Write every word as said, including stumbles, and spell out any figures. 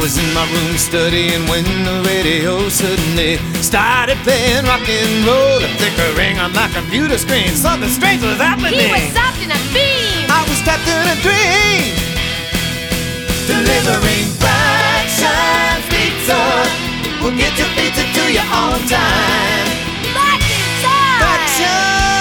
was in my room studying when the radio suddenly started playing rock and roll. A flickering on my computer screen, something strange was happening. He was soft in a beam. I was trapped in a dream, delivering fractions pizza. We'll get your pizza to you on time. Fractions time. Fractions.